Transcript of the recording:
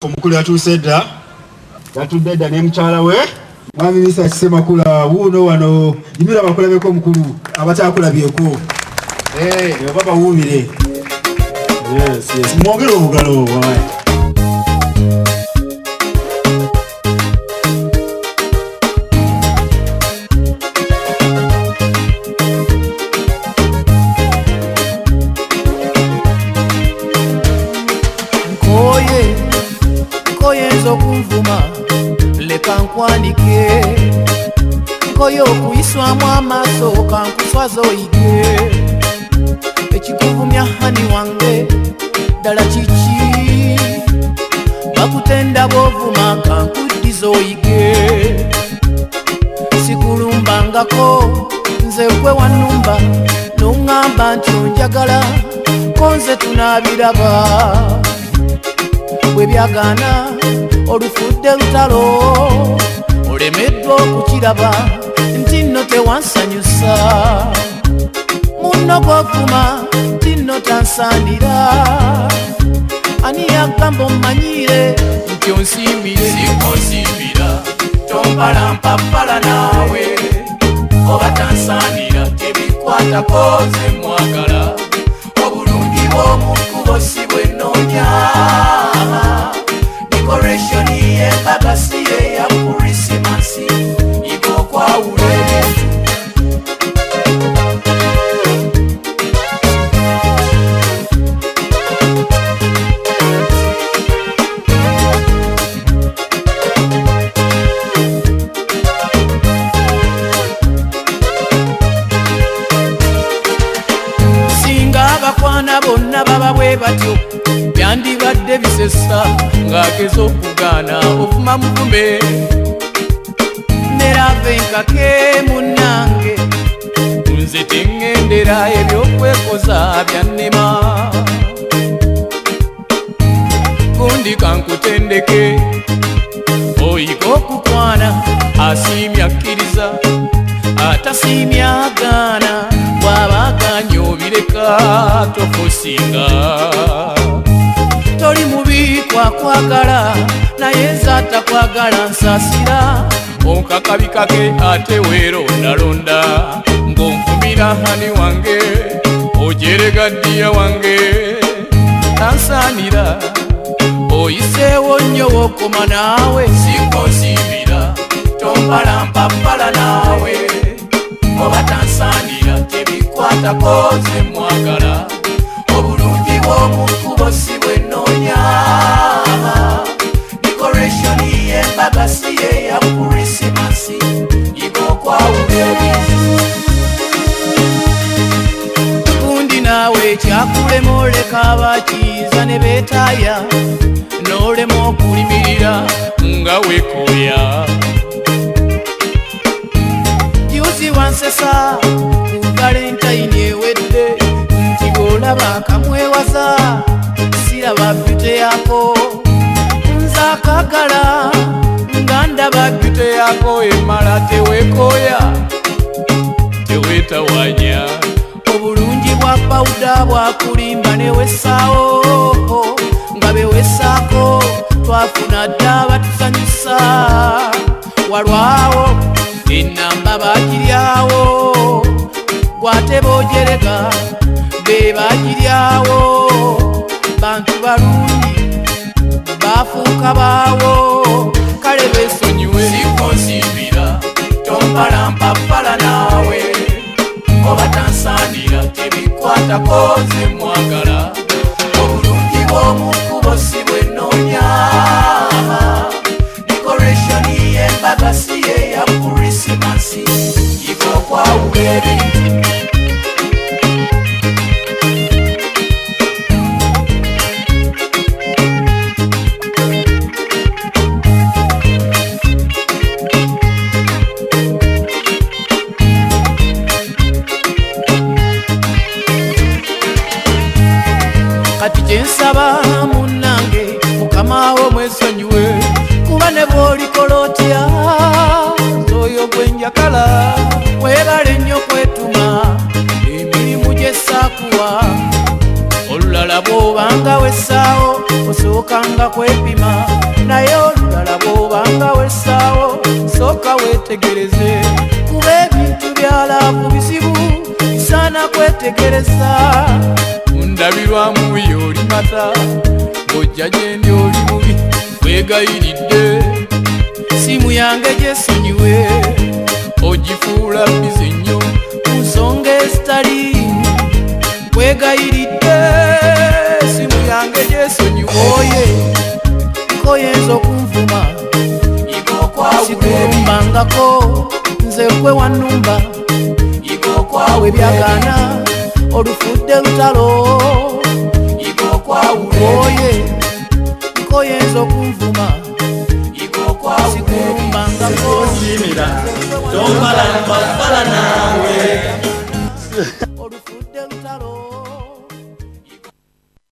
omukulu yatuuse dda yatudde dda ne mukyala we mwami Mr. Kisemakula wuuno wano yimira bakulabeko omukulu abakyakulabyeko oba bawuubire mwogere obugalo wawayi okunvuma leka nkwanike nkoyo okuyiswamu amaaso kankuswaza oyige ekikuvumya hani wange ddala kiki bakutenda bwovuma kankuddiza oyige sikulumbangako nze gwe wannumba noŋŋamba nti onjagala konze tunaabiraba bwe byagaana olufudde lutalo olemeddwa okukiraba nti nno tewansanyusa munno gwovuma nti nno tansaanira ani yagamba ommanyire nti onsimbire sikonsimbira tompalampapala naawe oba tansaanira tebikwatako nze mwagala obulungi bw'omukubo si bwe nnoonya decoration y'embagasi eya kurisimasi iko kwawule singa abakwana bonna baba bwe batyo byandibadde bisesa ng'ageza okugaana ovuma muvume nerava enkake munnange nze teŋŋendera ebyokwekoza byannema gundi kankutendeke oyiga okukwana asiimya akkiriza atasiimya agaana bw'abaganya obireka tofusinga toli mubi kwakwagala naye nze atakwagala nsaasira onkakabikake ate weerondalonda ng'onvumira hani wange ojerega ddiya wange tansaanira oyiseewo nnyo wokoma naawe sikonsimbira tompalampapala naawe oba tansaanira tebikwatako nze mwagala obulungi bw'omukubo si bwe nnoonya decoration y'embagasi eya kurisimasi igookwawulebi gundi naawe ekyakulema oleka abakiyiza ne beetaaya n'olema okulimirira nga weekooya juzi wansesa ku valentine ewedde nti bw'olaba akamwewaza siraba byute yako nze akagala nga ndaba byute yako emala teweekooya teweetawanya obulungi bwa pawuda bwakulimba newessaawo nga bewesaako twafuna dda batusanyusa walwawo enamba bagiryawo gwate bojerega be bagiryawo bantu balungi bafuuka baawo kale besonyiwe sikonsimbira tompalampapala naawe oba tansaanira tebikwatako nze mwagala obulungi bw'omukubo si bwe nnoonya decoration y'embagasi eya kurisimasi igookwawulebi kati kyensaba munnange mukamawo mwesonyiwe kuba ne bw'olikola otya oyo gwe njakala weebale nnyo kwetuma emirimu gy'essaakuwa olulala bw'obanga wessaawo osookanga kwepima naye olulala bw'obanga wessaawo sooka weetegereze kuba ebintu byalaavu bizibu bisaana kwetegereza mundabirwamu y'oli mata ojja gye ndi oli mubi weegayiridde simu yange gyesonyiwe ogifuula bize nnyo ku nsonga ezitali weegayiridde simu yange gyesonyiwe oye koyinza okunvuma sikulumbangako nze gwe wannumba we byagaana olufudde lutalo oye koyinza okunvuma sikulumbangako